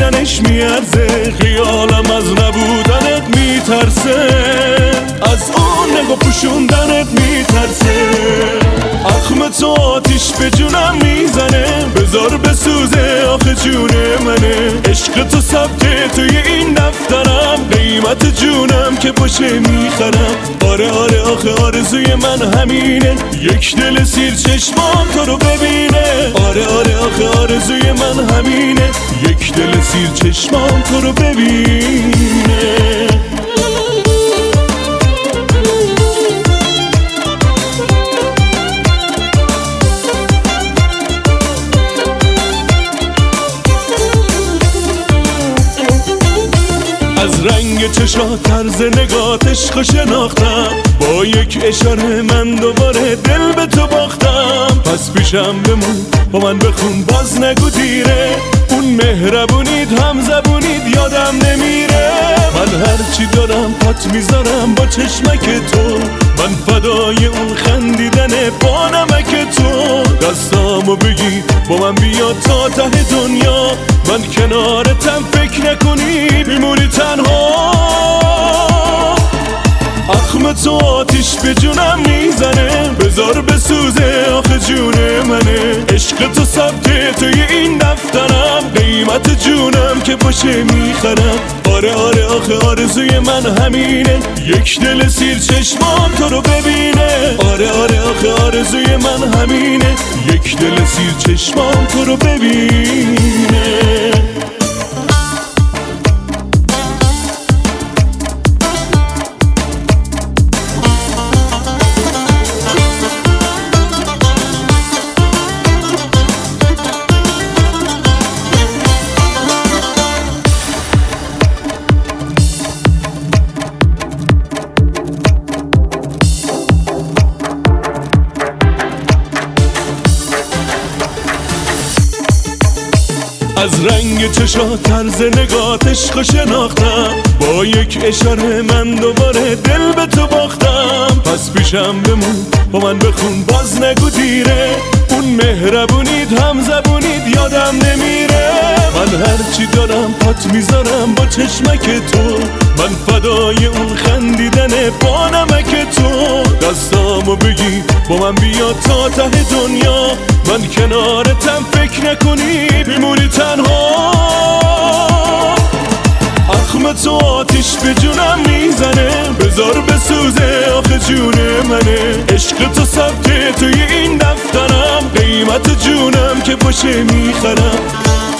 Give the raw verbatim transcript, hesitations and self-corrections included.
دیدنش میارزه، خیالم از نبودنت میترسه، از اون نگاه پوشوندنت میترسه. اخم تو آتیش به جونم میزنه، بذار بسوزه آخه جون منه. عشق تو ثبته توی این دفترم، قیمت جونم که باشه میخرم. آره آره آخه آرزوی من همینه، یک دل سیر چشمام تو رو ببینه. آره آره آخه آرزوی من همینه، یک دل سیر چشمام تو رو ببینه. از رنگ چشا طرز نگات عشق شناختم، با یک اشاره من دوباره دل به تو باختم. پس پیشم بمون با من بخون باز نگو دیره، اون مهربونید هم زبونید یادم نمیره. من هرچی دارم پات میذارم با چشمک تو، من فدای اون خندیدن با نمک تو. دستامو بگی با من بیا تا ته دنیا، من کنارتم فکر نکنی میمونی تنها. اخم تو آتیش به جونم میزنه، بذار بسوزه آخه جون منه. عشق تو ثبته توی این دفترم، قیمت جونم که باشه میخرم. آره آره آخه آرزوی من همینه، یک دل سیر چشمام تو رو ببینه. آره آره آخه آرزوی من همینه، یک دل سیر چشمام تو رو ببینه. از رنگ چشا طرز نگات عشق شناختم، با یک اشاره من دوباره دل به تو باختم. پس پیشم بمون با من بخون باز نگو دیره، اون مهربونید هم زبونید یادم نمیره. من هرچی دارم پات میذارم با چشمک تو، من فدای اون خندیدن با نمک تو. دستامو بگی با من بیا تا ته دنیا، من کنارتم فکر نکنی میمونی تنها. اخم تو آتیش به جونم میزنه، بذار بسوزه آخه جون منه. عشق تو ثبته توی این دفترم، قیمت جونم که باشه میخرم.